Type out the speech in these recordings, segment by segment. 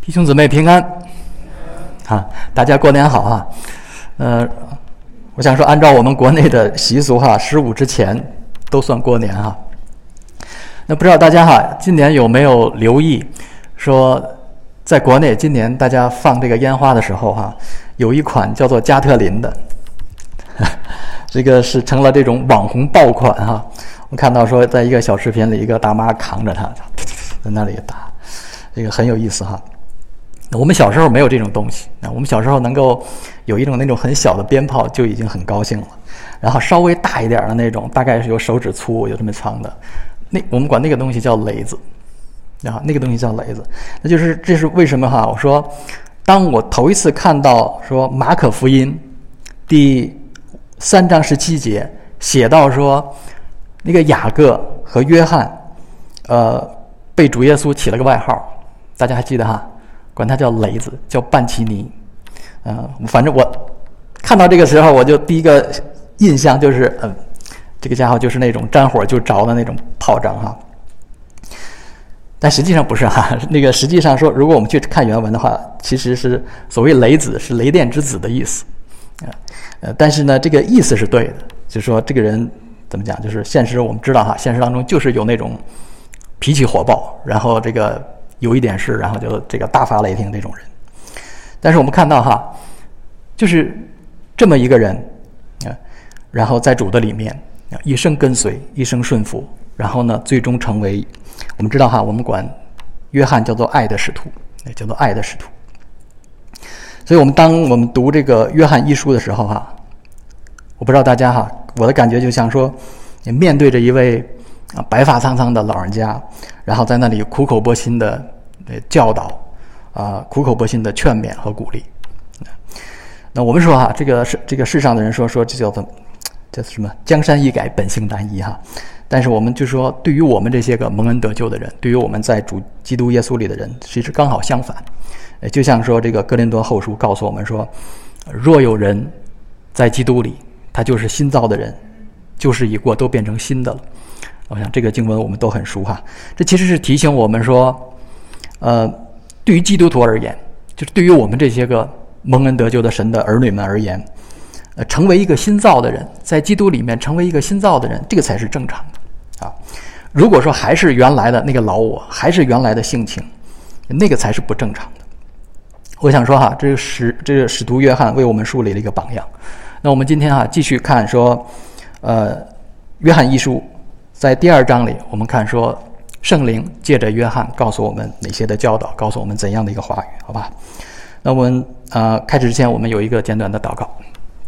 弟兄姊妹平安啊！大家过年好啊！我想说，按照我们国内的习俗哈，15之前都算过年哈。那不知道大家哈，今年有没有留意说，在国内今年大家放这个烟花的时候哈，有一款叫做加特林的，这个是成了这种网红爆款哈。我看到说，在一个小视频里，一个大妈扛着它在那里打，这个很有意思哈。我们小时候没有这种东西，我们小时候能够有一种那种很小的鞭炮就已经很高兴了，然后稍微大一点的那种，大概是有手指粗，有这么长的，我们管那个东西叫雷子，啊，那个东西叫雷子。那就是这是为什么哈？我说，当我头一次看到说马可福音第3章17节写到说，那个雅各和约翰，被主耶稣起了个外号，大家还记得哈？管他叫雷子，叫半奇尼。反正我看到这个时候，我就第一个印象就是，这个家伙就是那种沾火就着的那种炮仗哈。但实际上不是哈，那个实际上说，如果我们去看原文的话，其实是所谓雷子是雷电之子的意思，但是呢，这个意思是对的，就是说这个人怎么讲，就是现实我们知道哈，现实当中就是有那种脾气火爆，然后这个有一点事，然后就这个大发雷霆这种人。但是我们看到哈，就是这么一个人，然后在主的里面一生跟随，一生顺服，然后呢，最终成为我们知道哈，我们管约翰叫做爱的使徒，叫做爱的使徒。所以当我们读这个约翰一书的时候哈，我不知道大家哈，我的感觉就像说，面对着一位白发苍苍的老人家，然后在那里苦口婆心的教导，苦口婆心的劝勉和鼓励。那我们说哈，这个世上的人说这叫什么？江山易改，本性难移哈。但是我们就说，对于我们这些个蒙恩得救的人，对于我们在主基督耶稣里的人，其实刚好相反。就像说这个哥林多后书告诉我们说，若有人在基督里，他就是新造的人，旧事已过，都变成新的了。我想这个经文我们都很熟哈。这其实是提醒我们说，对于基督徒而言，就是对于我们这些个蒙恩得救的神的儿女们而言，成为一个新造的人，在基督里面成为一个新造的人，这个才是正常的啊。如果说还是原来的那个老我，还是原来的性情，那个才是不正常的。我想说哈，这个使徒约翰为我们树立了一个榜样。那我们今天哈继续看说，约翰一书在第2章里，我们看说圣灵借着约翰告诉我们哪些的教导，告诉我们怎样的一个话语，好吧？那我们开始之前，我们有一个简短的祷告。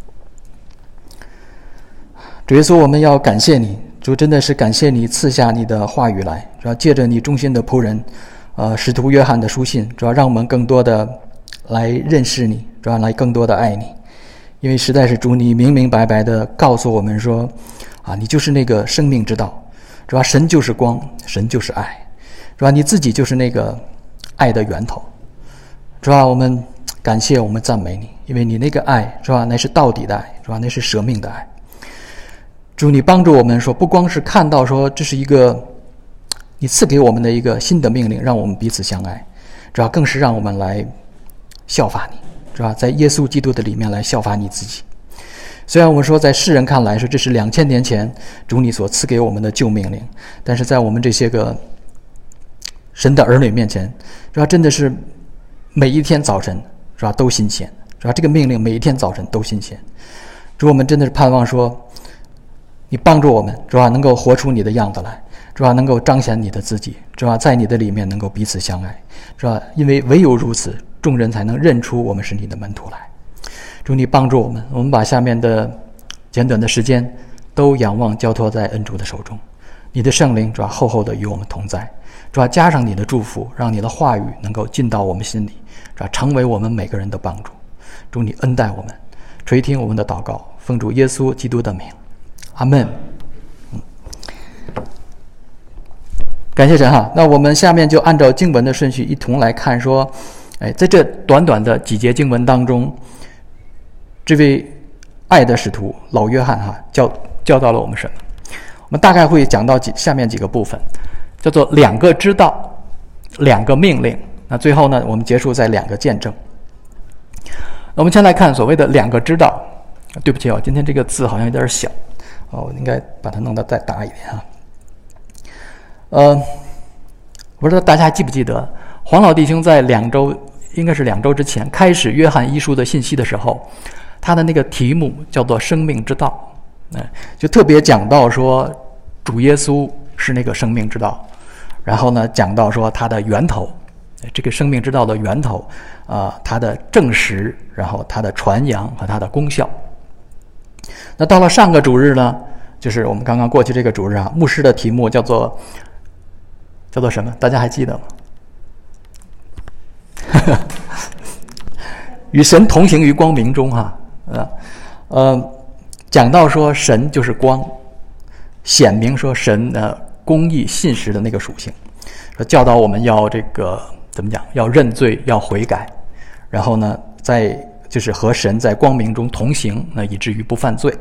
主耶稣，我们要感谢你，主真的是感谢你赐下你的话语来，主要借着你忠心的仆人，使徒约翰的书信，主要让我们更多的来认识你，主要来更多的爱你，因为实在是主你明明白白的告诉我们说，你就是那个生命之道，主要神就是光，神就是爱，主要你自己就是那个爱的源头，主要我们感谢我们赞美你，因为你那个爱是吧，那是到底的爱，是吧，那是舍命的爱。主你帮助我们说，不光是看到说这是一个你赐给我们的一个新的命令，让我们彼此相爱，主要更是让我们来效法你，是吧？在耶稣基督的里面来效法你自己。虽然我们说在世人看来说这是2000年前主你所赐给我们的旧命令，但是在我们这些个神的儿女面前，是吧？真的是每一天早晨，是吧？都新鲜，是吧？这个命令每一天早晨都新鲜。主，我们真的是盼望说，你帮助我们，是吧？能够活出你的样子来，是吧？能够彰显你的自己，是吧？在你的里面能够彼此相爱，是吧？因为唯有如此，众人才能认出我们是你的门徒来。主你帮助我们，我们把下面的简短的时间都仰望交托在恩主的手中。你的圣灵，是吧？厚厚的与我们同在，是吧？加上你的祝福，让你的话语能够进到我们心里，是吧？成为我们每个人的帮助。主你恩待我们，垂听我们的祷告，奉主耶稣基督的名，阿们。感谢神哈。那我们下面就按照经文的顺序一同来看说，在这短短的几节经文当中，这位爱的使徒老约翰哈教导了我们什么？我们大概会讲到下面几个部分，叫做2个知道，2个命令， 那最后呢，我们结束在2个见证。我们先来看所谓的2个知道。对不起今天这个字好像有点小我应该把它弄得再大一点我不知道大家还记不记得黄老弟兄在应该是2周之前开始约翰一书的信息的时候，他的那个题目叫做生命之道，就特别讲到说主耶稣是那个生命之道，然后呢讲到说它的源头，这个生命之道的源头它的证实，然后它的传扬和它的功效。那到了上个主日呢，就是我们刚刚过去这个主日牧师的题目叫做什么？大家还记得吗？与神同行于光明中讲到说神就是光，显明说神公义信实的那个属性，说教导我们要这个怎么讲？要认罪，要悔改，然后呢，就是和神在光明中同行，以至于不犯罪。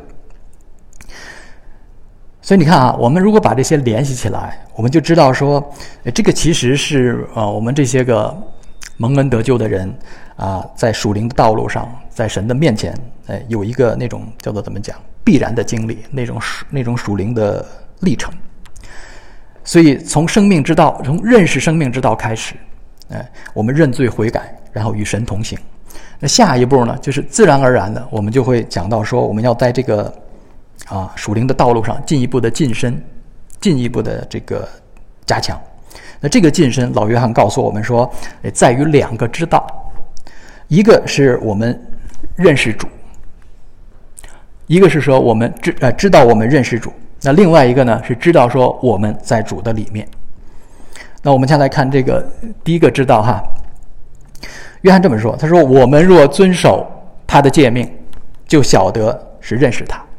所以你看我们如果把这些联系起来，我们就知道说，这个其实是我们这些个蒙恩得救的人在属灵的道路上，在神的面前，有一个那种叫做怎么讲必然的经历，那种属灵的历程。所以从生命之道，从认识生命之道开始，我们认罪悔改，然后与神同行。那下一步呢，就是自然而然的，我们就会讲到说，我们要在这个属灵的道路上进一步的晋升，进一步的这个加强。那这个晋升，老约翰告诉我们说，在于2个知道，一个是我们认识主，一个是说我们知道我们认识主，那另外一个呢是知道说我们在主的里面。那我们先来看这个第一个知道约翰这么说，他说我们若遵守他的诫命，就晓得是认识他。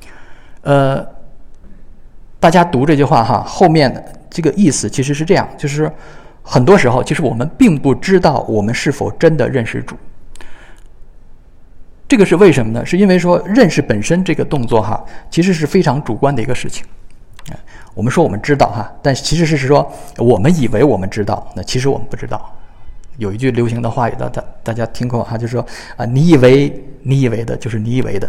大家读这句话后面这个意思其实是这样，就是很多时候其实我们并不知道我们是否真的认识主。这个是为什么呢？是因为说认识本身这个动作其实是非常主观的一个事情。我们说我们知道但其实是说我们以为我们知道，那其实我们不知道。有一句流行的话语大家听过就是说你以为的就是你以为的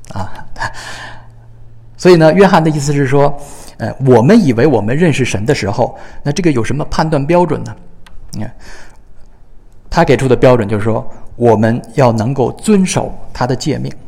所以呢，约翰的意思是说我们以为我们认识神的时候，那这个有什么判断标准呢？他给出的标准就是说，我们要能够遵守他的诫命。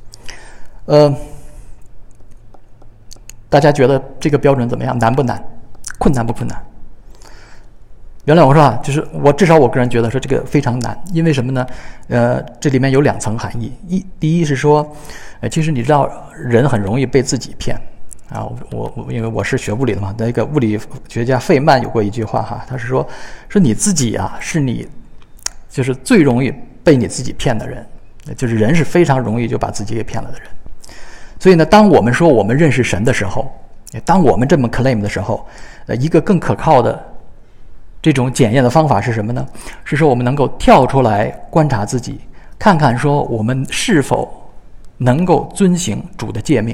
大家觉得这个标准怎么样？难不难？困难不困难？原来我说就是至少我个人觉得说这个非常难，因为什么呢？这里面有2层含义。第一是说，其实你知道人很容易被自己骗我因为我是学物理的嘛，那个物理学家费曼有过一句话他是说你自己是你就是最容易被你自己骗的人，就是人是非常容易就把自己给骗了的人。所以呢，当我们说我们认识神的时候，当我们这么 claim 的时候，一个更可靠的这种检验的方法是什么呢？是说我们能够跳出来观察自己，看看说我们是否能够遵行主的诫命。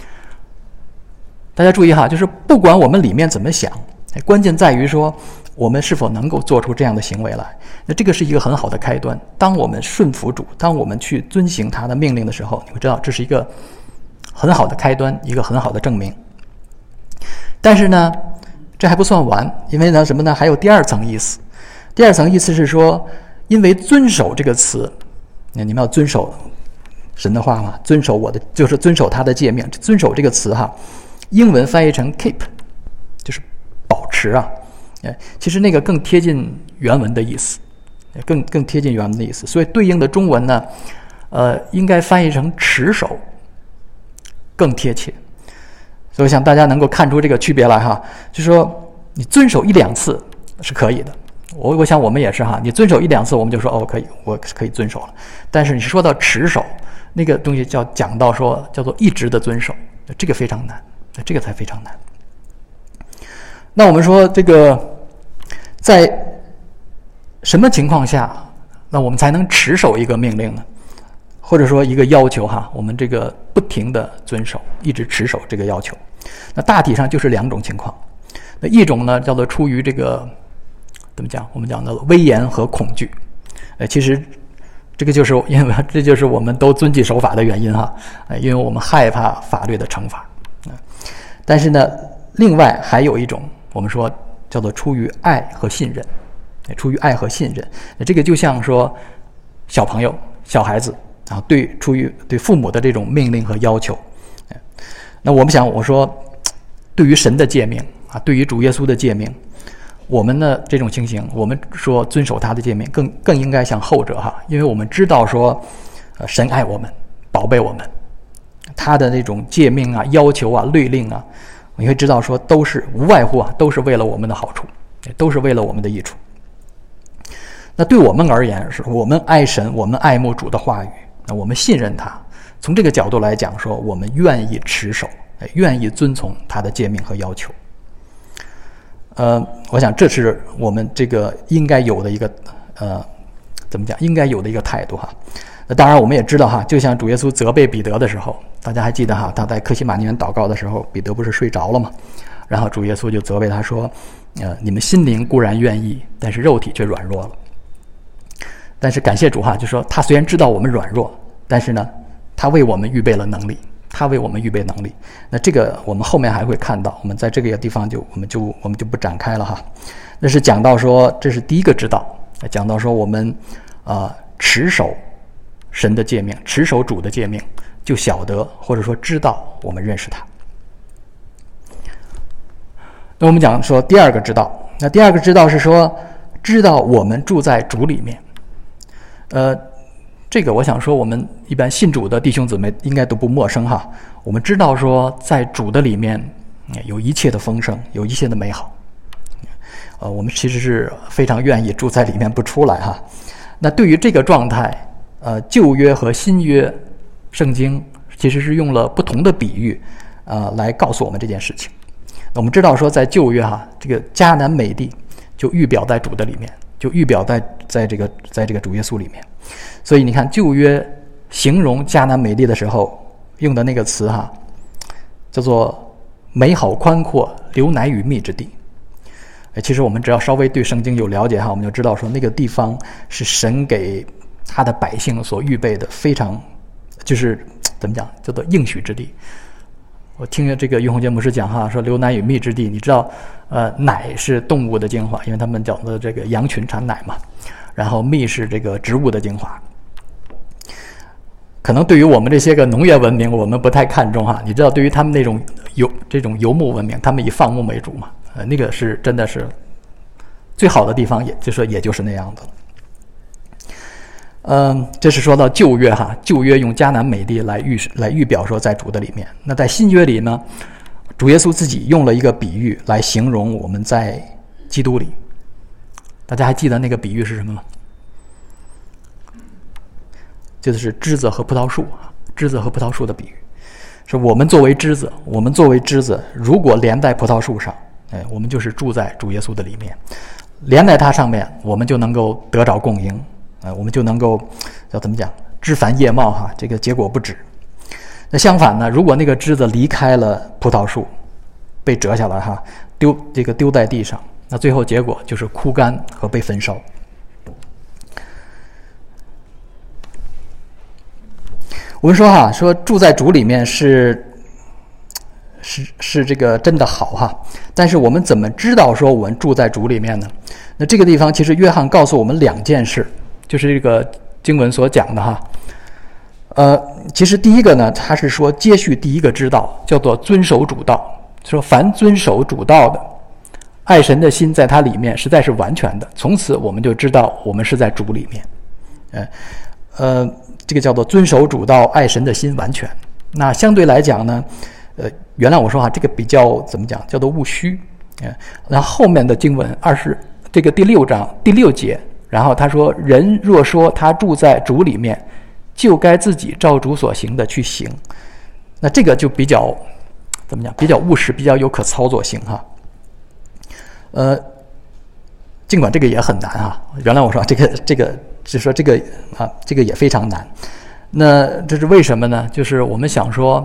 大家注意就是不管我们里面怎么想，关键在于说我们是否能够做出这样的行为来。那这个是一个很好的开端。当我们顺服主，当我们去遵行他的命令的时候，你会知道这是一个很好的开端，一个很好的证明。但是呢，这还不算完，因为呢什么呢？还有第2层意思。第2层意思是说，因为遵守这个词，你们要遵守神的话嘛，遵守就是遵守他的诫命。遵守这个词英文翻译成 keep， 就是保持其实那个更贴近原文的意思，更贴近原文的意思。所以对应的中文呢，应该翻译成持守，更贴切。所以我想大家能够看出这个区别来就是说你遵守1-2次是可以的。我想我们也是你遵守1-2次我们就说可以，我可以遵守了。但是你说到持守那个东西，讲到说叫做一直的遵守，这个非常难，这个才非常难。那我们说这个在什么情况下那我们才能持守一个命令呢？或者说一个要求我们这个不停的遵守，一直持守这个要求。那大体上就是2种情况。那一种呢叫做出于这个怎么讲？我们讲的威严和恐惧。其实这个就是因为这就是我们都遵纪守法的原因哈，因为我们害怕法律的惩罚。但是呢，另外还有一种我们说叫做出于爱和信任，出于爱和信任。这个就像说小朋友、小孩子啊，出于对父母的这种命令和要求。那我说，对于神的诫命啊，对于主耶稣的诫命，我们的这种情形，我们说遵守他的诫命，更应该像后者哈，因为我们知道说，神爱我们，宝贝我们，他的那种诫命啊、要求啊、律令啊，你会知道说都是无外乎啊，都是为了我们的好处，都是为了我们的益处。那对我们而言，是我们爱神，我们爱慕主的话语，那我们信任他。从这个角度来讲，说我们愿意持守，愿意遵从他的诫命和要求。我想这是我们这个应该有的一个怎么讲？应该有的一个态度哈。那当然我们也知道哈，就像主耶稣责备彼得的时候，大家还记得哈，他在客西马尼园祷告的时候，彼得不是睡着了吗？然后主耶稣就责备他说：你们心灵固然愿意，但是肉体却软弱了。但是感谢主哈，就说他虽然知道我们软弱，但是呢，他为我们预备了能力，他为我们预备能力。那这个我们后面还会看到，我们在这个地方我们就不展开了哈。那是讲到说，这是第一个知道，讲到说我们持守神的诫命，持守主的诫命，就晓得或者说知道我们认识他。那我们讲说第二个知道，那第二个知道是说知道我们住在主里面。这个我想说，我们一般信主的弟兄姊妹应该都不陌生哈。我们知道说，在主的里面有一切的丰盛，有一切的美好。我们其实是非常愿意住在里面不出来哈。那对于这个状态，旧约和新约圣经其实是用了不同的比喻来告诉我们这件事情。我们知道说，在旧约哈，这个迦南美地就预表在主的里面，就预表在这个主耶稣里面。所以你看旧约形容迦南美地的时候用的那个词哈，叫做美好宽阔，流奶与蜜之地。其实我们只要稍微对圣经有了解哈，我们就知道说那个地方是神给他的百姓所预备的，非常就是怎么讲，叫做应许之地。我听着这个于洪杰牧师讲哈，说流奶与蜜之地，你知道奶是动物的精华，因为他们讲的这个羊群产奶嘛，然后蜜是这个植物的精华。可能对于我们这些个农业文明我们不太看重哈，你知道对于他们那种这种游牧文明，他们以放牧为主嘛，那个是真的是最好的地方，也就是那样子。这是说到旧约哈，旧约用迦南美地来预表说在主的里面。那在新约里呢，主耶稣自己用了一个比喻来形容我们在基督里。大家还记得那个比喻是什么吗？就是枝子和葡萄树，枝子和葡萄树的比喻，是我们作为枝子，如果连在葡萄树上，我们就是住在主耶稣的里面，连在它上面，我们就能够得着供应，我们就能够要怎么讲，枝繁叶茂哈，这个结果不止。那相反呢，如果那个枝子离开了葡萄树，被折下来哈，丢在地上，那最后结果就是枯干和被焚烧。我们说哈，说住在主里面是这个真的好哈，但是我们怎么知道说我们住在主里面呢？那这个地方其实约翰告诉我们两件事，就是这个经文所讲的哈。其实第一个呢，他是说接续第一个之道，叫做遵守主道，说凡遵守主道的，爱神的心在他里面实在是完全的，从此我们就知道我们是在主里面。这个叫做遵守主道，爱神的心完全。那相对来讲呢，原来我说这个比较怎么讲，叫做务虚。然后后面的经文这个第6章第6节，然后他说，人若说他住在主里面，就该自己照主所行的去行。那这个就比较怎么讲，比较务实，比较有可操作性哈。尽管这个也很难哈，原来我说这个就说这个也非常难。那这是为什么呢？就是我们想说，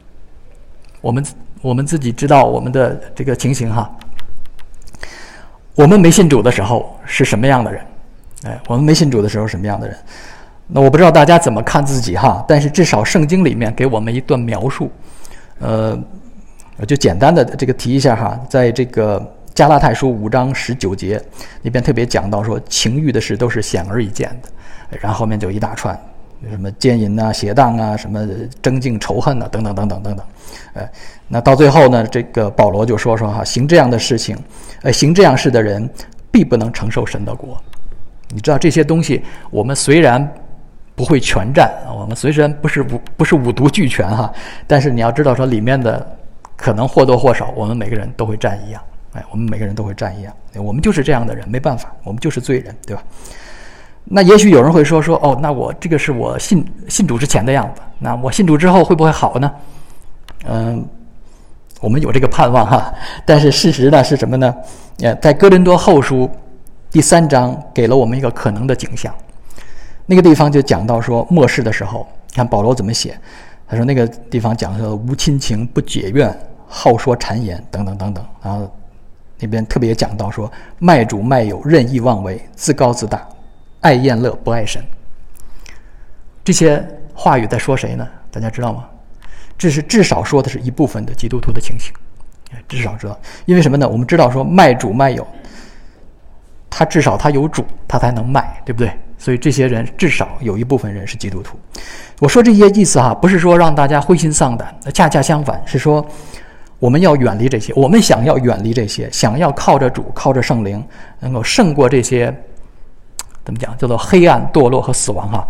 我们自己知道我们的这个情形哈。 我们没信主的时候是什么样的人？我们没信主的时候是什么样的人？那我不知道大家怎么看自己哈，但是至少圣经里面给我们一段描述，我就简单的这个提一下哈，在这个加拉太书5章19节那边特别讲到说，情欲的事都是显而易见的，然后后面就一大串，什么奸淫啊、邪荡啊、什么争竞仇恨啊，等等等等等等。那到最后呢，这个保罗就说哈，行这样的事情，行这样事的人必不能承受神的国。你知道这些东西，我们虽然不会全占，我们虽然不是五毒俱全哈，但是你要知道说里面的可能或多或少，我们每个人都会占一样。我们每个人都会占一样，我们就是这样的人，没办法，我们就是罪人，对吧？那也许有人会说哦，那我这个是我信主之前的样子，那我信主之后会不会好呢？我们有这个盼望哈，但是事实呢是什么呢？在哥林多后书第3章给了我们一个可能的景象，那个地方就讲到说末世的时候，看保罗怎么写，他说那个地方讲说无亲情、不解怨、好说谗言等等等等，然后那边特别讲到说卖主卖友、任意妄为、自高自大、爱宴乐不爱神。这些话语在说谁呢？大家知道吗？这是至少说的是一部分的基督徒的情形，至少知道。因为什么呢？我们知道说卖主卖友，他至少他有主，他才能卖，对不对？所以这些人至少有一部分人是基督徒。我说这些意思哈，不是说让大家灰心丧胆，恰恰相反，是说我们要远离这些，我们想要远离这些，想要靠着主、靠着圣灵，能够胜过这些，怎么讲，叫做黑暗、堕落和死亡哈。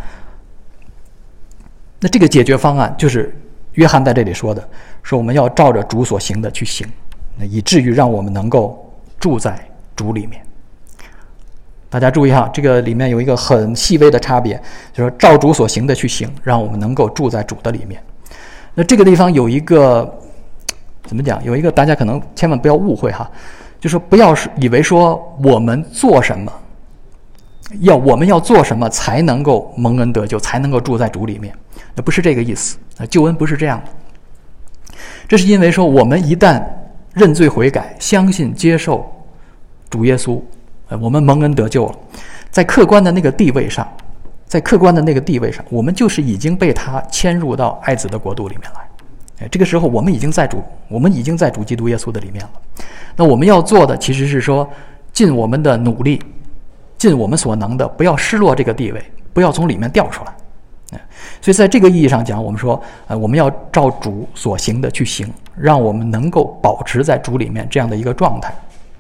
那这个解决方案就是约翰在这里说的，说我们要照着主所行的去行，以至于让我们能够住在主里面。大家注意哈，这个里面有一个很细微的差别，就是说照主所行的去行，让我们能够住在主的里面。那这个地方有一个怎么讲？有一个大家可能千万不要误会哈，就是说不要以为说我们做什么，我们要做什么才能够蒙恩得救，才能够住在主里面，那不是这个意思。救恩不是这样的，这是因为说我们一旦认罪悔改，相信接受主耶稣，我们蒙恩得救了，在客观的那个地位上，我们就是已经被他迁入到爱子的国度里面来。这个时候我们已经在主基督耶稣的里面了。那我们要做的其实是说，尽我们的努力，尽我们所能的，不要失落这个地位，不要从里面掉出来。所以在这个意义上讲，我们说我们要照主所行的去行，让我们能够保持在主里面这样的一个状态。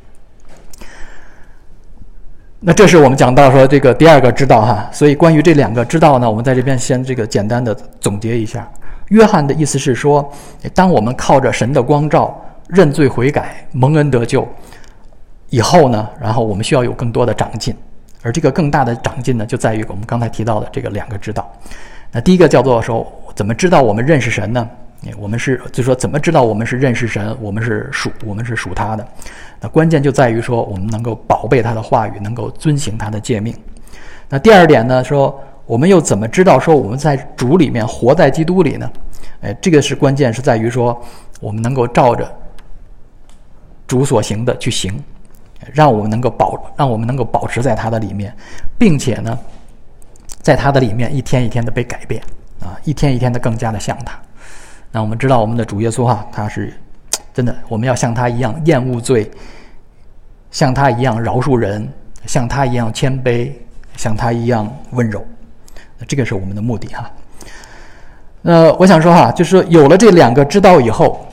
那这是我们讲到说这个第二个知道哈。所以关于这两个知道呢，我们在这边先这个简单的总结一下。约翰的意思是说，当我们靠着神的光照认罪悔改蒙恩得救以后呢，然后我们需要有更多的长进，而这个更大的长进呢，就在于我们刚才提到的这个两个知道。那第一个叫做说，怎么知道我们认识神呢？我们是就是说怎么知道我们是认识神，我们是属他的。那关键就在于说，我们能够宝贝他的话语，能够遵行他的诫命。那第二点呢，说我们又怎么知道说我们在主里面活在基督里呢？这个是关键，是在于说我们能够照着主所行的去行，让我们能够保持在他的里面，并且呢，在他的里面一天一天的被改变啊，一天一天的更加的像他。那我们知道我们的主耶稣哈，他是真的，我们要像他一样厌恶罪，像他一样饶恕人，像他一样谦卑，像他一样温柔。这个是我们的目的哈。我想说哈，就是说有了这两个知道以后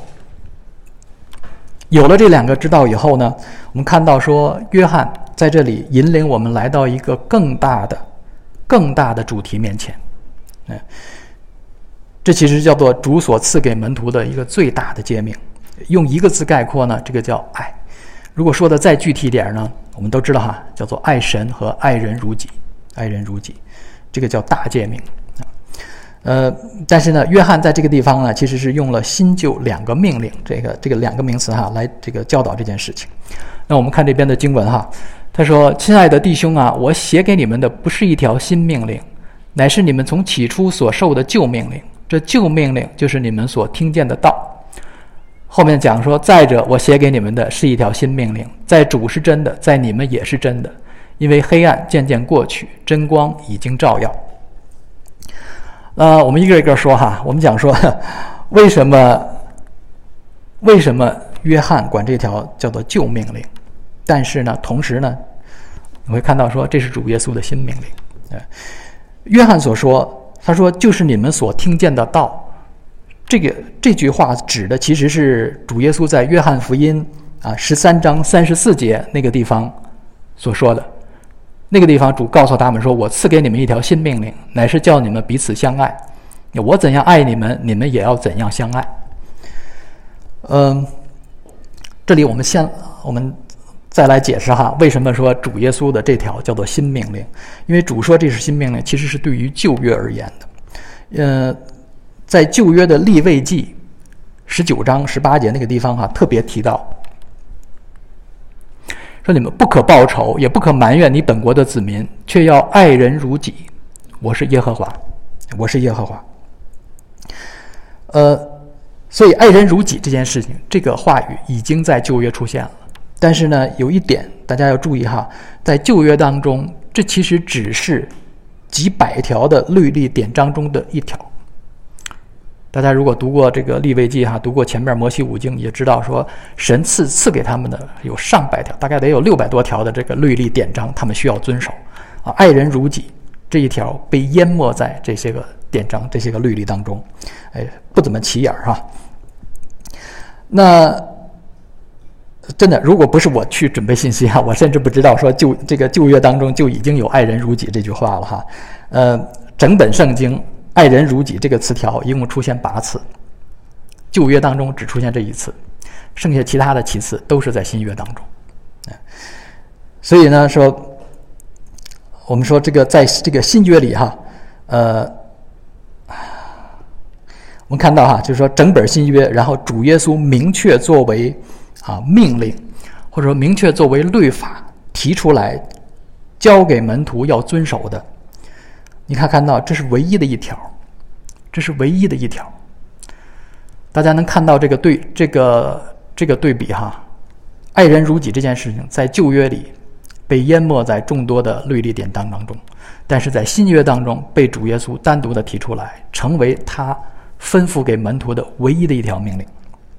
呢，我们看到说约翰在这里引领我们来到一个更大的主题面前。这其实叫做主所赐给门徒的一个最大的诫命。用一个字概括呢，这个叫爱。如果说的再具体点呢，我们都知道哈，叫做爱神和爱人如己，这个叫大诫命。但是呢，约翰在这个地方呢，其实是用了新旧两个命令，这个两个名词哈，来这个教导这件事情。那我们看这边的经文哈，他说：“亲爱的弟兄啊，我写给你们的不是一条新命令，乃是你们从起初所受的旧命令。这旧命令就是你们所听见的道。 后面讲说，再者我写给你们的是一条新命令，在主是真的，在你们也是真的，因为黑暗渐渐过去，真光已经照耀。我们一个一个说哈，我们讲说为什么约翰管这条叫做旧命令，但是呢同时呢你会看到说这是主耶稣的新命令。约翰所说，他说就是你们所听见的道，这句话指的其实是主耶稣在约翰福音13章34节那个地方所说的。那个地方主告诉他们说，我赐给你们一条新命令，乃是叫你们彼此相爱，我怎样爱你们，你们也要怎样相爱。这里我们再来解释哈，为什么说主耶稣的这条叫做新命令？因为主说这是新命令，其实是对于旧约而言的。在旧约的利未记19章18节那个地方哈，特别提到说，你们不可报仇，也不可埋怨你本国的子民，却要爱人如己。我是耶和华，我是耶和华。所以爱人如己这件事情，这个话语已经在旧约出现了。但是呢，有一点大家要注意哈，在旧约当中，这其实只是几百条的律例典章中的一条。大家如果读过这个利未记哈，读过前面摩西五经，也知道说神赐给他们的有上百条，大概得有600多条的这个律例典章，他们需要遵守爱人如己这一条被淹没在这些个典章、这些个律例当中，不怎么起眼哈。那真的，如果不是我去准备信息哈，我甚至不知道说这个旧约当中就已经有爱人如己这句话了哈。整本圣经爱人如己这个词条一共出现8次，旧约当中只出现这一次，剩下其他的7次都是在新约当中。所以呢，说我们说这个在这个新约里哈，我们看到哈，就是说整本新约，然后主耶稣明确作为命令，或者说明确作为律法提出来，交给门徒要遵守的。你看到这是唯一的一条，这是唯一的一条。大家能看到这个对比哈，爱人如己这件事情在旧约里被淹没在众多的律例典章当中，但是在新约当中被主耶稣单独的提出来，成为他吩咐给门徒的唯一的一条命令。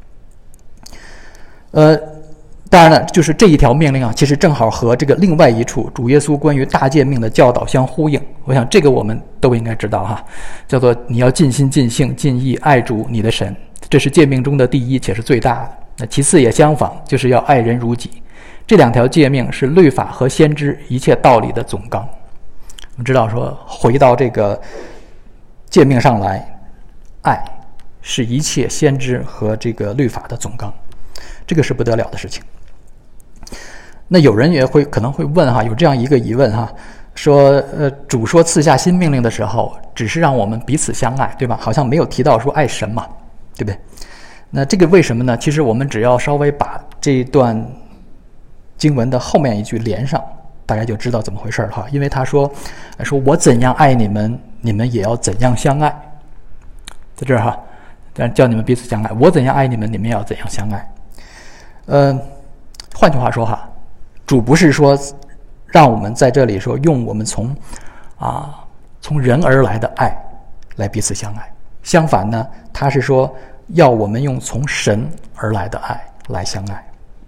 当然了，就是这一条命令其实正好和这个另外一处主耶稣关于大诫命的教导相呼应。我想这个我们都应该知道哈，叫做你要尽心尽性尽意爱主你的神，这是诫命中的第一，且是最大的。那其次也相仿，就是要爱人如己。这2条诫命是律法和先知一切道理的总纲。我们知道说，回到这个诫命上来，爱是一切先知和这个律法的总纲，这个是不得了的事情。那有人也可能会问哈，有这样一个疑问哈，说主说赐下新命令的时候，只是让我们彼此相爱，对吧？好像没有提到说爱神嘛，对不对？那这个为什么呢？其实我们只要稍微把这一段经文的后面一句连上，大概就知道怎么回事了哈。因为他说我怎样爱你们，你们也要怎样相爱，在这儿哈，叫你们彼此相爱。我怎样爱你们，你们也要怎样相爱。换句话说哈，主不是说让我们在这里说用我们从人而来的爱来彼此相爱，相反呢，他是说要我们用从神而来的爱来相爱。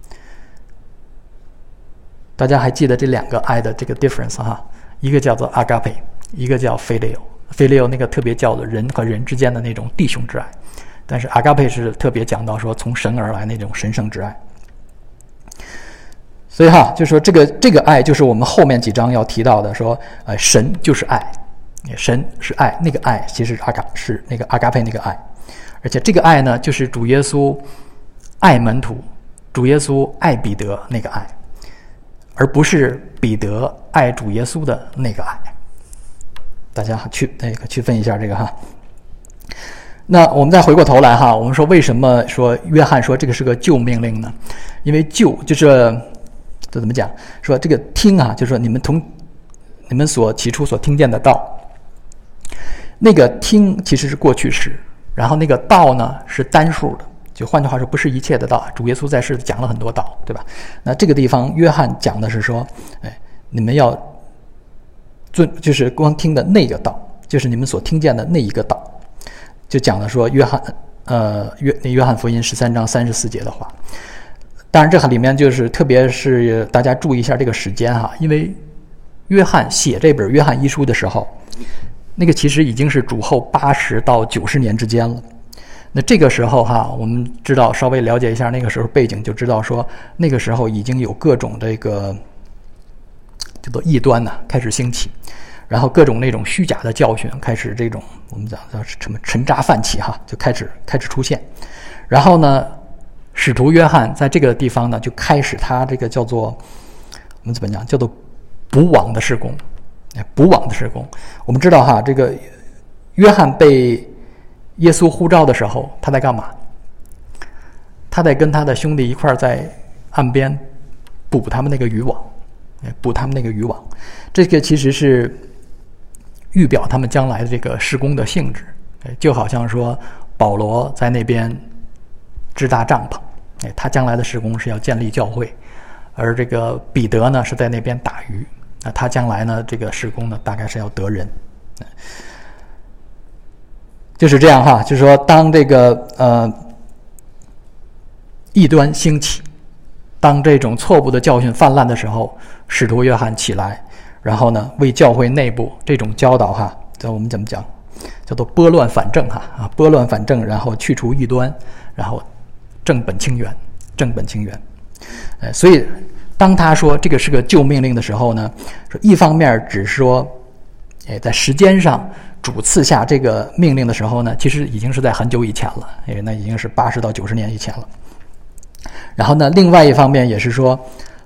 大家还记得这2个爱的这个 difference 哈？一个叫做 agape， 一个叫 phileo。phileo 那个特别叫做人和人之间的那种弟兄之爱，但是 agape 是特别讲到说从神而来那种神圣之爱。所以哈，就说这个爱就是我们后面几章要提到的，说神就是爱，神是爱，那个爱其实是那个阿嘎佩那个爱，而且这个爱呢，就是主耶稣爱门徒，主耶稣爱彼得那个爱，而不是彼得爱主耶稣的那个爱。大家区分一下这个哈。那我们再回过头来哈，我们说为什么说约翰说这个是个旧命令呢？因为旧就是这怎么讲？说这个听就是说你们所起初所听见的道，那个听其实是过去时，然后那个道呢是单数的， 就换句话说，不是一切的道。主耶稣在世讲了很多道，对吧？那这个地方约翰讲的是说，你们要就是光听的那个道，就是你们所听见的那一个道，就讲了说约翰福音13章34节的话。当然，这里面就是特别是大家注意一下这个时间哈，因为约翰写这本约翰一书的时候，那个其实已经是主后80到90年之间了。那这个时候哈，我们知道稍微了解一下那个时候背景，就知道说那个时候已经有各种这个叫做异端开始兴起，然后各种那种虚假的教训开始这种我们讲叫什么沉渣泛起哈，就开始出现。然后呢，使徒约翰在这个地方呢就开始他这个叫做我们怎么讲，叫做补网的事工。补网的事工，我们知道哈，这个约翰被耶稣呼召的时候，他在干嘛？他在跟他的兄弟一块在岸边补他们那个渔网，补他们那个渔网。这个其实是预表他们将来的这个事工的性质，就好像说保罗在那边支搭帐篷，他将来的事工是要建立教会，而这个彼得呢是在那边打鱼。那他将来呢，这个事工呢，大概是要得人，就是这样哈。就是说，当这个异端兴起，当这种错误的教训泛滥的时候，使徒约翰起来，然后呢，为教会内部这种教导哈，叫我们怎么讲，叫做拨乱反正哈拨乱反正，然后去除异端，然后正本清源，所以。当他说这个是个旧命令的时候呢，说一方面只说，在时间上主赐下这个命令的时候呢，其实已经是在很久以前了，那已经是80到90年以前了。然后呢，另外一方面也是说，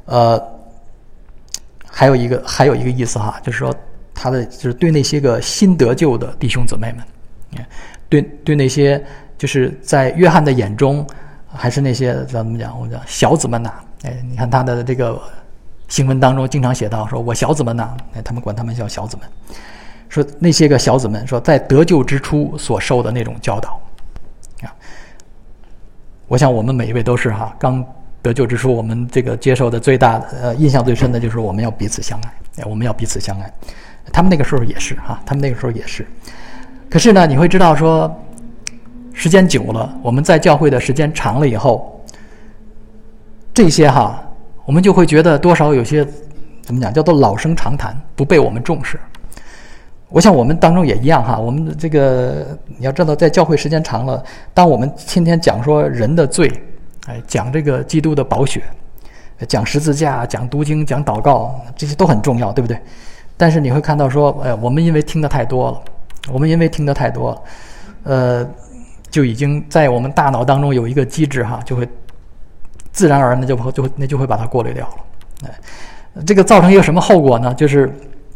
还有一个意思哈，就是说他的就是对那些个新得救的弟兄姊妹们，对那些就是在约翰的眼中还是那些怎么讲，我们讲小子们呐。你看他的这个新闻当中经常写到说我小子们呐，他们管他们叫小子们，说那些个小子们说在得救之初所受的那种教导啊，我想我们每一位都是哈，刚得救之初我们这个接受的最大的印象最深的就是我们要彼此相爱，我们要彼此相爱。他们那个时候也是哈，可是呢，你会知道说时间久了，我们在教会的时间长了以后。这些哈，我们就会觉得多少有些怎么讲，叫做老生常谈，不被我们重视。我想我们当中也一样哈，我们这个你要知道，在教会时间长了，当我们天天讲说人的罪，讲这个基督的宝血，讲十字架，讲读经，讲祷告，这些都很重要，对不对？但是你会看到说，我们因为听得太多了，就已经在我们大脑当中有一个机制哈，就会。自然而然的就会把它过滤掉了，这个造成一个什么后果呢？就是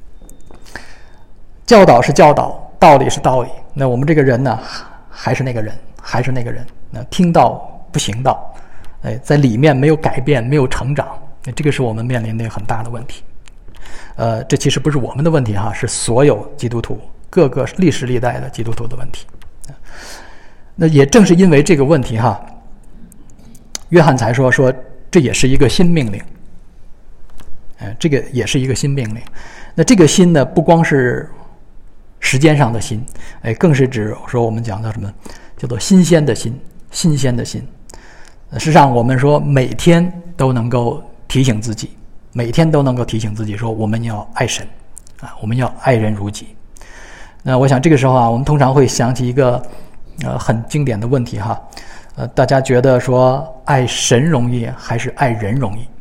教导是教导，道理是道理。那我们这个人呢，还是那个人。那听到不行道，在里面没有改变，没有成长，这个是我们面临的很大的问题。这其实不是我们的问题哈，是所有基督徒各个历史历代的基督徒的问题。那也正是因为这个问题哈。约翰才说这也是一个新命令，这个也是一个新命令。那这个新呢，不光是时间上的新，更是指说我们讲的什么叫做新鲜的心。事实上，我们说每天都能够提醒自己说我们要爱神啊，我们要爱人如己。那我想这个时候啊，我们通常会想起一个很经典的问题哈。大家觉得说爱神容易还是爱人容易？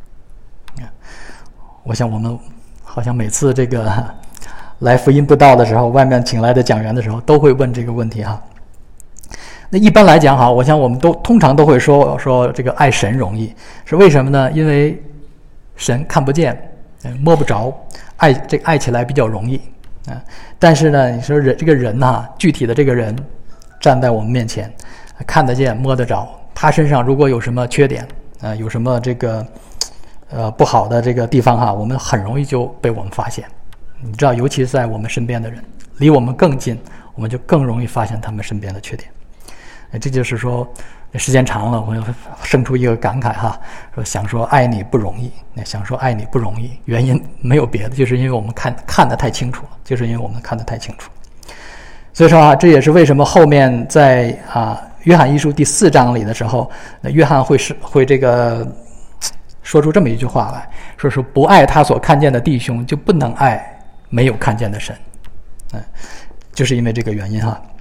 我想我们好像每次这个来福音布道的时候，外面请来的讲员的时候，都会问这个问题哈。那一般来讲哈，我想我们通常都会说这个爱神容易，是为什么呢？因为神看不见，摸不着，爱起来比较容易啊。但是呢，你说这个人呐，具体的这个人站在我们面前。看得见摸得着，他身上如果有什么缺点，有什么这个不好的这个地方哈，我们很容易就被我们发现。你知道，尤其是在我们身边的人，离我们更近，我们就更容易发现他们身边的缺点。这就是说， 时间长了，我生出一个感慨哈，说想说爱你不容易，想说爱你不容易，原因没有别的，就是因为我们看得太清楚了，就是因为我们看得太清楚。所以说啊，这也是为什么后面在约翰一书第4章里的时候，那约翰会这个说出这么一句话来，说是不爱他所看见的弟兄，就不能爱没有看见的神。就是因为这个原因哈。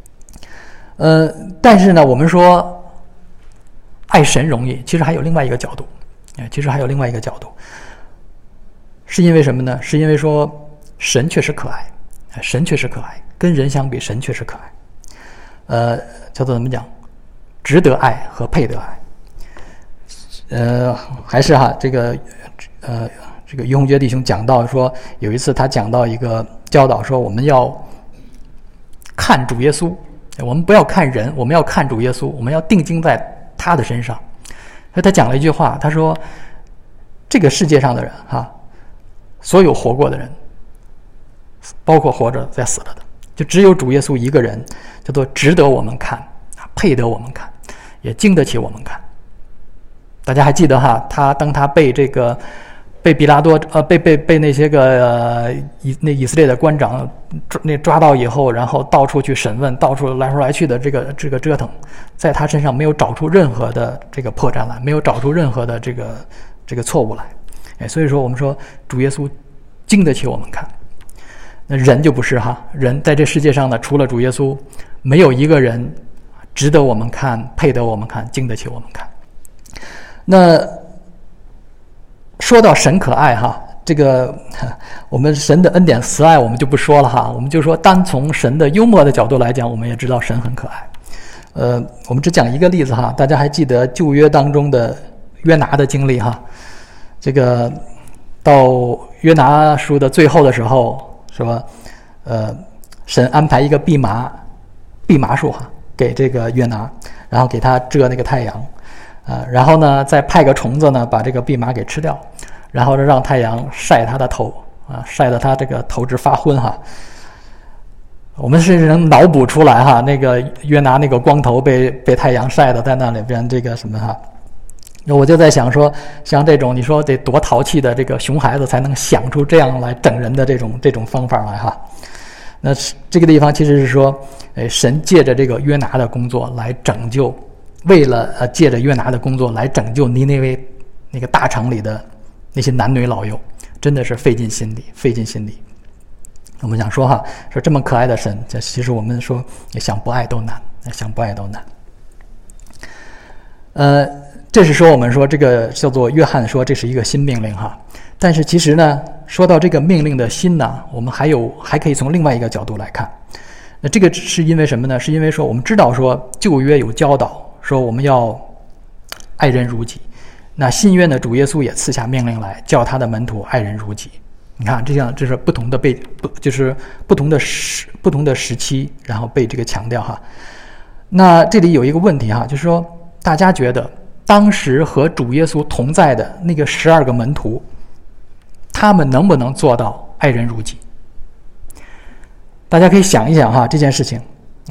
但是呢，我们说爱神容易，其实还有另外一个角度，是因为什么呢？是因为说神确实可爱，神确实可爱，跟人相比，神确实可爱。叫做怎么讲？值得爱和配得爱。还是哈，这个于洪觉弟兄讲到说，有一次他讲到一个教导说，我们要看主耶稣。我们不要看人，我们要看主耶稣，我们要定睛在他的身上。所以他讲了一句话，他说这个世界上的人所有活过的人，包括活着再死了的，就只有主耶稣一个人叫做值得我们看，配得我们看，也经得起我们看。大家还记得当他被比拉多被那些个以色列的官长抓到以后，然后到处去审问，到处来去的这个折腾，在他身上没有找出任何的这个破绽来，没有找出任何的这个错误来。所以说我们说主耶稣经得起我们看。那人就不是人在这世界上呢，除了主耶稣，没有一个人值得我们看，配得我们看，经得起我们看。那说到神可爱这个我们神的恩典慈爱我们就不说了我们就说单从神的幽默的角度来讲，我们也知道神很可爱。我们只讲一个例子大家还记得旧约当中的约拿的经历这个到约拿书的最后的时候说，神安排一个蓖麻树给这个约拿，然后给他遮那个太阳。然后呢，再派个虫子呢，把这个蓖麻给吃掉，然后让太阳晒他的头晒得他这个头直发昏我们甚至能脑补出来那个约拿那个光头被太阳晒的在那里边这个什么我就在想说，像这种你说得多淘气的这个熊孩子才能想出这样来整人的这种方法来那这个地方其实是说，神借着这个约拿的工作来拯救。为了借着约拿的工作来拯救尼尼微那个大城里的那些男女老幼，真的是费尽心力。我们想说说这么可爱的神，其实我们说想不爱都难。这是说我们说这个叫做约翰说这是一个新命令但是其实呢，说到这个命令的心呢，我们还可以从另外一个角度来看。那这个是因为什么呢？是因为说我们知道说旧约有教导。说我们要爱人如己，那新约的主耶稣也赐下命令来，叫他的门徒爱人如己。你看，这是不同的就是不同的时期，然后被这个强调那这里有一个问题就是说，大家觉得当时和主耶稣同在的那个12个门徒，他们能不能做到爱人如己？大家可以想一想这件事情，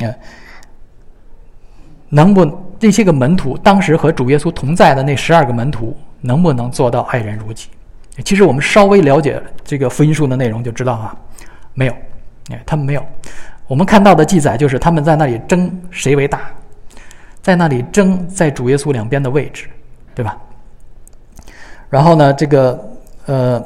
这些个门徒当时和主耶稣同在的那12个门徒能不能做到爱人如己？其实我们稍微了解这个福音书的内容就知道没有，他们没有。我们看到的记载就是他们在那里争谁为大，在那里争在主耶稣两边的位置，对吧？然后呢，这个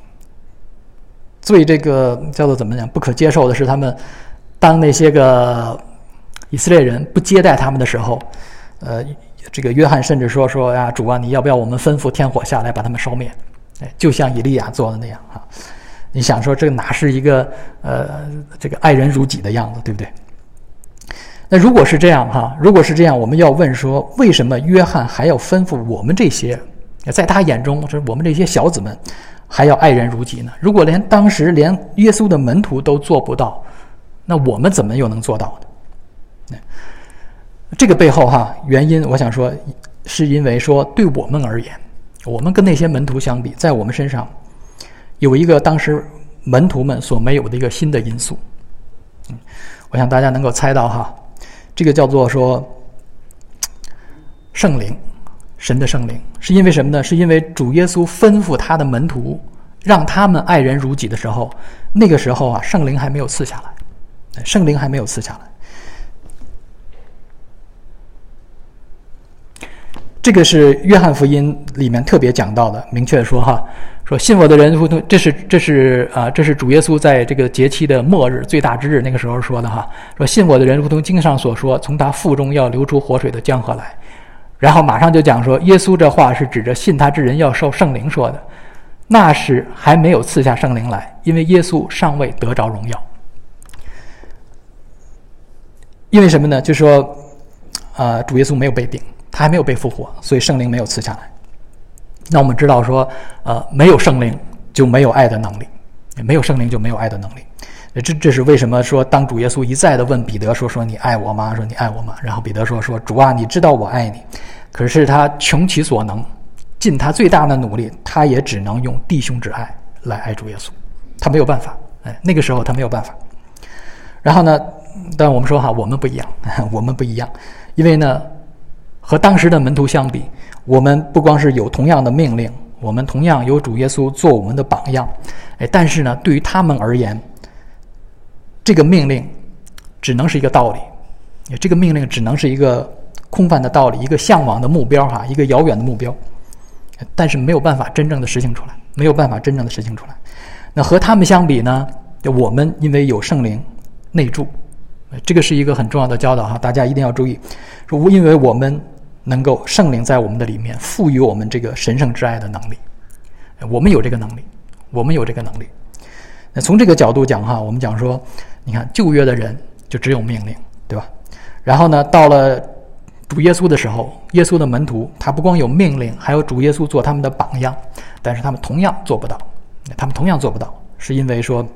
最这个叫做怎么讲不可接受的是，他们当那些个以色列人不接待他们的时候，这个约翰甚至说呀，主啊，你要不要我们吩咐天火下来把他们烧灭？就像以利亚做的那样你想说这哪是一个这个爱人如己的样子，对不对？那如果是这样我们要问说，为什么约翰还要吩咐我们这些，在他眼中是我们这些小子们还要爱人如己呢？如果当时连耶稣的门徒都做不到，那我们怎么又能做到呢？这个背后原因我想说是因为说，对我们而言，我们跟那些门徒相比，在我们身上有一个当时门徒们所没有的一个新的因素。我想大家能够猜到这个叫做说圣灵，神的圣灵，是因为什么呢？是因为主耶稣吩咐他的门徒让他们爱人如己的时候，那个时候啊，圣灵还没有赐下来，圣灵还没有赐下来。这个是约翰福音里面特别讲到的，明确说哈，说信我的人如同，这是主耶稣在这个节期的末日最大之日那个时候说的哈，说信我的人如同经上所说，从他腹中要流出活水的江河来。然后马上就讲说，耶稣这话是指着信他之人要受圣灵说的，那时还没有赐下圣灵来，因为耶稣尚未得着荣耀。因为什么呢？就是说主耶稣没有被钉，他还没有被复活，所以圣灵没有赐下来。那我们知道说没有圣灵就没有爱的能力，没有圣灵就没有爱的能力。这是为什么说当主耶稣一再的问彼得说你爱我吗？说你爱我吗？然后彼得说主啊，你知道我爱你。可是他穷其所能，尽他最大的努力，他也只能用弟兄之爱来爱主耶稣，他没有办法。那个时候他没有办法。然后呢，但我们说我们不一样，我们不一样，因为呢，和当时的门徒相比，我们不光是有同样的命令，我们同样有主耶稣做我们的榜样，但是呢，对于他们而言，这个命令只能是一个道理，这个命令只能是一个空泛的道理，一个向往的目标一个遥远的目标，但是没有办法真正的实行出来，没有办法真正的实行出来。那和他们相比呢，我们因为有圣灵内住，这个是一个很重要的教导大家一定要注意，说因为我们能够圣灵在我们的里面赋予我们这个神圣之爱的能力，我们有这个能力，我们有这个能力。那从这个角度讲我们讲说，你看旧约的人就只有命令，对吧？然后呢，到了主耶稣的时候，耶稣的门徒他不光有命令，还有主耶稣做他们的榜样，但是他们同样做不到，是因为说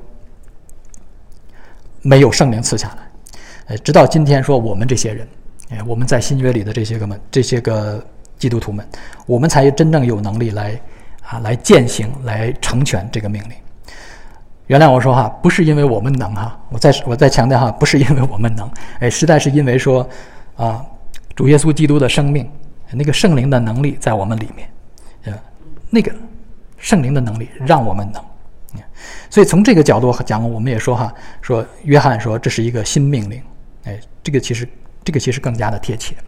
没有圣灵赐下来。直到今天说我们这些人，我们在新约里的这些个基督徒们，我们才真正有能力来践行，来成全这个命令。原谅我说不是因为我们能我再强调不是因为我们能，实在是因为说主耶稣基督的生命，那个圣灵的能力在我们里面，那个圣灵的能力让我们能。所以从这个角度讲，我们也说说约翰说这是一个新命令，这个其实更加的贴切。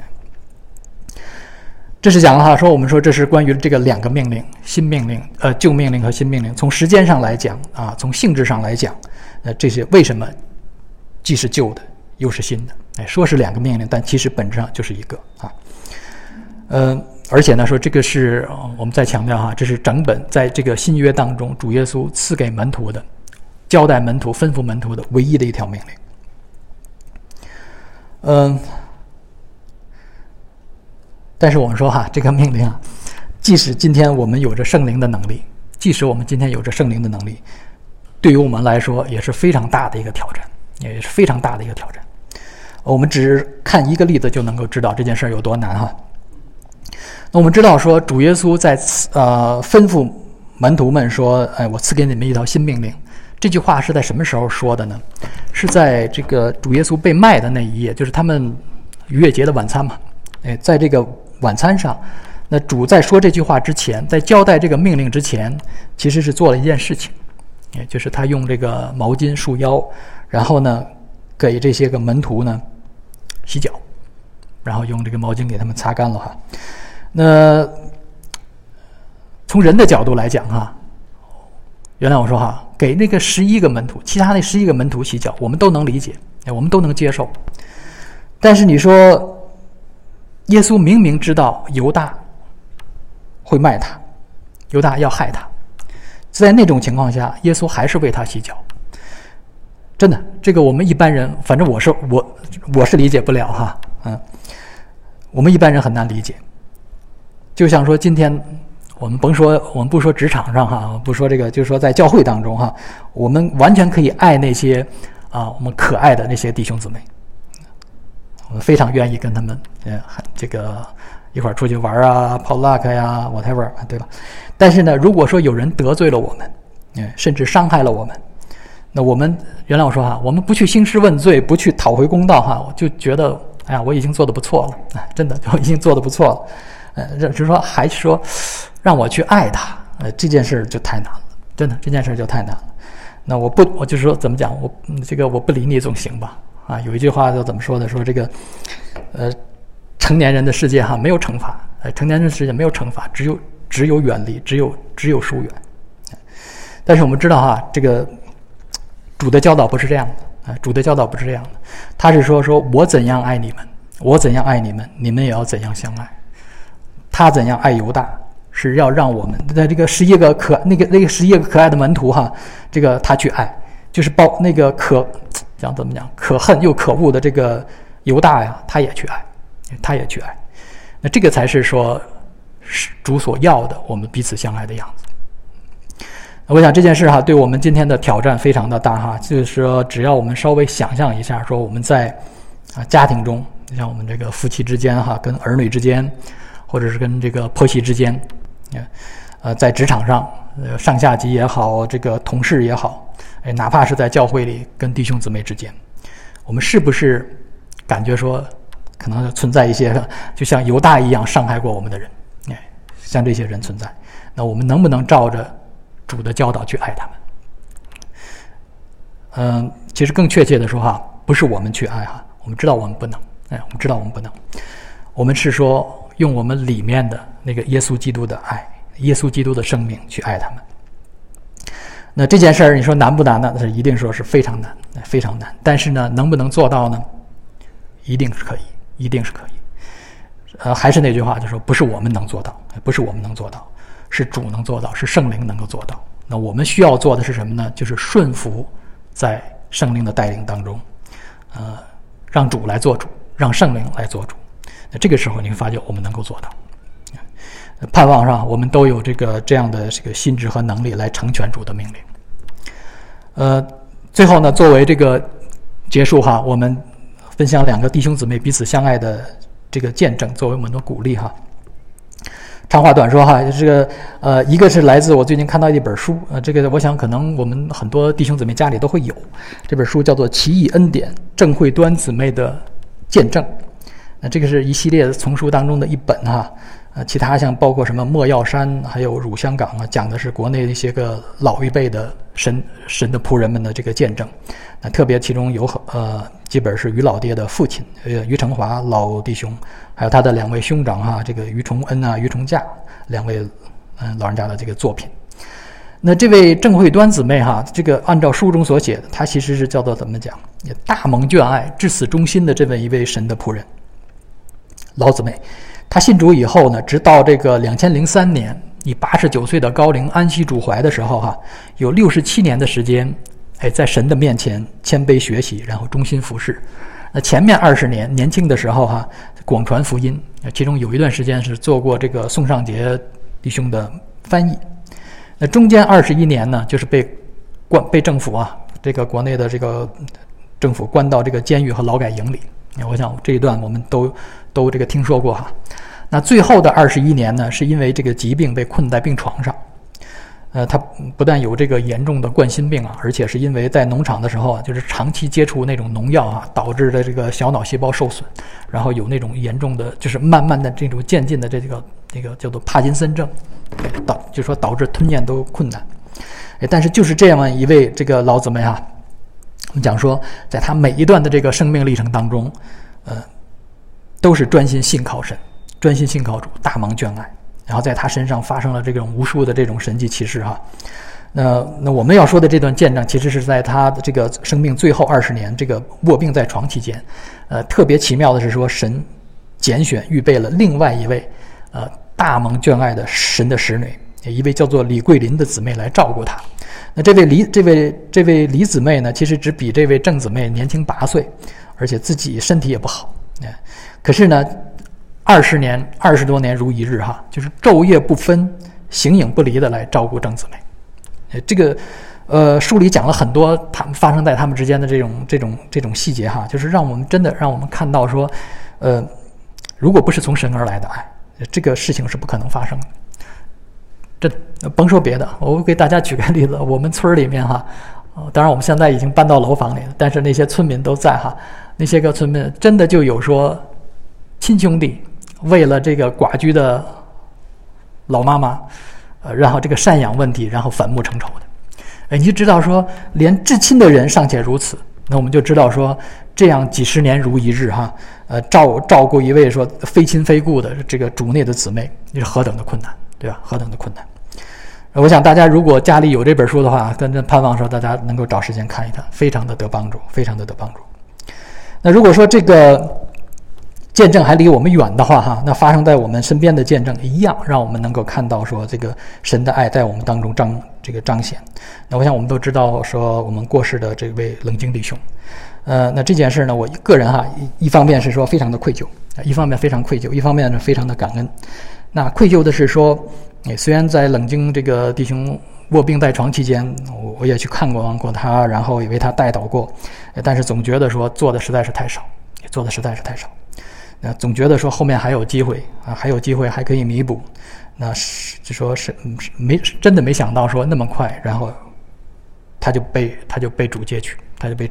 这是讲了说我们说这是关于这个两个命令，新命令旧命令和新命令。从时间上来讲从性质上来讲，这些为什么既是旧的又是新的？说是两个命令，但其实本质上就是一个而且呢说这个是我们再强调这是整本在这个新约当中主耶稣赐给门徒的，交代门徒吩咐门徒的唯一的一条命令。但是我们说这个命令即使今天我们有着圣灵的能力，对于我们来说也是非常大的一个挑战，我们只看一个例子就能够知道这件事有多难那我们知道说主耶稣在吩咐门徒们说我赐给你们一条新命令，这句话是在什么时候说的呢？是在这个主耶稣被卖的那一夜，就是他们逾越节的晚餐嘛。在这个晚餐上，那主在说这句话之前，在交代这个命令之前，其实是做了一件事情，就是他用这个毛巾束腰，然后呢给这些个门徒呢洗脚，然后用这个毛巾给他们擦干了那从人的角度来讲原来我说给那个11个门徒，其他那11个门徒洗脚，我们都能理解，我们都能接受。但是你说耶稣明明知道犹大会卖他，犹大要害他，在那种情况下，耶稣还是为他洗脚。真的，这个我们一般人，反正我是理解不了我们一般人很难理解。就像说今天我们不说职场上不说这个，就是说在教会当中我们完全可以爱那些我们可爱的那些弟兄姊妹，我们非常愿意跟他们这个一块儿出去玩泡 luck 呀 whatever， 对吧？但是呢，如果说有人得罪了我们，甚至伤害了我们，那我们原来我说我们不去兴师问罪，不去讨回公道我就觉得哎呀，我已经做得不错了，真的我已经做得不错了。就是说还说让我去爱他，这件事就太难了，真的这件事就太难了。那我就是说怎么讲，我不理你总行吧？啊，有一句话就怎么说的？说这个成年人的世界没有惩罚，成年人的世界没有惩罚，只有远离，只有疏远。但是我们知道这个主的教导不是这样的，主的教导不是这样的，他是说我怎样爱你们，我怎样爱你们，你们也要怎样相爱。他怎样爱犹大，是要让我们的这个11个11个可爱的门徒这个他去爱，就是那个怎么讲可恨又可恶的这个犹大呀，他也去爱。那这个才是说主所要的，我们彼此相爱的样子。我想这件事对我们今天的挑战非常的大就是说只要我们稍微想象一下，说我们在家庭中，像我们这个夫妻之间跟儿女之间，或者是跟这个婆媳之间，在职场上上下级也好，这个同事也好，哪怕是在教会里跟弟兄姊妹之间，我们是不是感觉说可能存在一些就像犹大一样伤害过我们的人，像这些人存在，那我们能不能照着主的教导去爱他们？其实更确切的说不是我们去爱我们知道我们不能，我们是说用我们里面的那个耶稣基督的爱，耶稣基督的生命去爱他们。那这件事儿你说难不难呢？那是一定说是非常难，非常难。但是呢，能不能做到呢？一定是可以，还是那句话，就是说不是我们能做到，是主能做到，是圣灵能够做到。那我们需要做的是什么呢？就是顺服在圣灵的带领当中，让主来做主，让圣灵来做主。那这个时候你会发现我们能够做到。盼望上我们都有这样的这个心智和能力来成全主的命令。最后呢，作为这个结束我们分享2个弟兄姊妹彼此相爱的这个见证，作为我们的鼓励长话短说这个一个是来自我最近看到一本书，这个我想可能我们很多弟兄姊妹家里都会有，这本书叫做《奇异恩典：郑慧端姊妹的见证》。那这个是一系列丛书当中的一本其他像包括什么莫耀山还有乳香港讲的是国内一些个老一辈的神的仆人们的这个见证。那特别其中有几本是于老爹的父亲于成华老弟兄，还有他的2位兄长这个于崇恩于崇驾2位老人家的这个作品。那这位郑慧端姊妹这个按照书中所写的，她其实是叫做怎么讲，大蒙眷爱至死忠心的这么一位神的仆人老姊妹。他信主以后呢，直到这个2003年以89岁的高龄安息主怀的时候有67年的时间在神的面前谦卑学习，然后忠心服侍。那前面20年年轻的时候广传福音，其中有一段时间是做过这个宋尚杰弟兄的翻译。那中间21年呢，就是被政府这个国内的这个政府关到这个监狱和劳改营里。我想这一段我们都这个听说过那最后的21年呢，是因为这个疾病被困在病床上。他不但有这个严重的冠心病而且是因为在农场的时候就是长期接触那种农药导致的这个小脑细胞受损，然后有那种严重的就是慢慢的这种渐进的这个叫做帕金森症，就说导致吞咽都困难。但是就是这样一位这个老姊妹我们讲说在他每一段的这个生命历程当中都是专心信靠神，专心信靠主，大蒙眷爱，然后在他身上发生了这种无数的这种神迹奇事那我们要说的这段见证，其实是在他的这个生命最后20年这个卧病在床期间，特别奇妙的是说神拣选预备了另外一位大蒙眷爱的神的使女，一位叫做李桂林的姊妹来照顾他。那这位李姊妹呢，其实只比这位郑姊妹年轻8岁，而且自己身体也不好。可是呢20多年如一日就是昼夜不分，形影不离的来照顾郑姊妹。这个书里讲了很多他们发生在他们之间的这种细节就是让我们看到说如果不是从神而来的爱，这个事情是不可能发生的。这甭说别的，我给大家举个例子，我们村里面当然我们现在已经搬到楼房里了，但是那些村民都在那些个村民真的就有说亲兄弟为了这个寡居的老妈妈，然后这个赡养问题，然后反目成仇的。你就知道说，连至亲的人尚且如此，那我们就知道说，这样几十年如一日哈，照顾一位说非亲非故的这个主内的姊妹，那是何等的困难，对吧？何等的困难。我想大家如果家里有这本书的话，真盼望说大家能够找时间看一看，非常的得帮助，非常的得帮助。那如果说这个见证还离我们远的话哈，那发生在我们身边的见证一样，让我们能够看到说这个神的爱在我们当中彰显。那我想我们都知道说我们过世的这位冷静弟兄，那这件事呢，我个人哈，一方面是说非常的愧疚，一方面非常愧疚，一方面呢非常的感恩。那愧疚的是说，虽然在冷静这个弟兄卧病在床期间，我也去看过他，然后也为他代祷过，但是总觉得说做的实在是太少，总觉得说后面还有机会啊，还有机会还可以弥补。那就说是真的没想到说那么快，然后他就被主接去，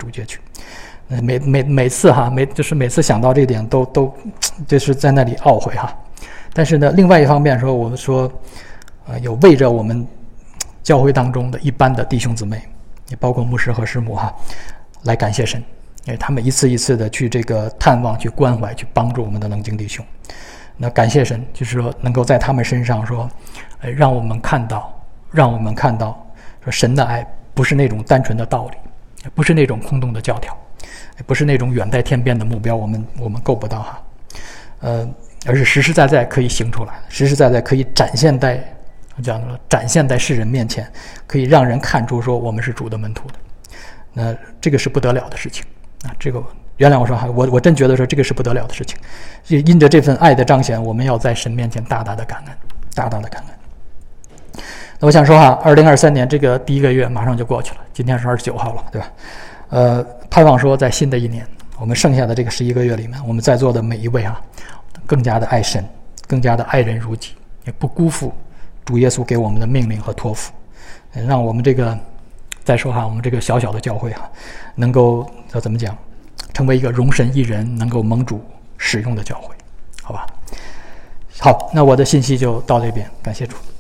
每次哈，每次想到这点都就是在那里懊悔哈。但是呢，另外一方面说，我们说有为着我们教会当中的一般的弟兄姊妹，也包括牧师和师母哈，来感谢神，因为他们一次一次的去这个探望、去关怀、去帮助我们的冷静弟兄。那感谢神，就是说能够在他们身上说，让我们看到说神的爱不是那种单纯的道理，不是那种空洞的教条，不是那种远在天边的目标，我们够不到哈，而是实实在在可以行出来，实实在在可以展现在世人面前，可以让人看出说我们是主的门徒的。那这个是不得了的事情啊！这个原谅我说哈，我真觉得说这个是不得了的事情。因着这份爱的彰显，我们要在神面前大大的感恩。那我想说哈，2023年这个第一个月马上就过去了，今天是29号了，对吧？盼望说在新的一年，我们剩下的这个11个月里面，我们在座的每一位啊，更加的爱神，更加的爱人如己，也不辜负主耶稣给我们的命令和托付，让我们这个再说哈，我们这个小小的教会哈，能够怎么讲，成为一个容神一人，能够蒙主使用的教会，好吧？好，那我的信息就到这边，感谢主。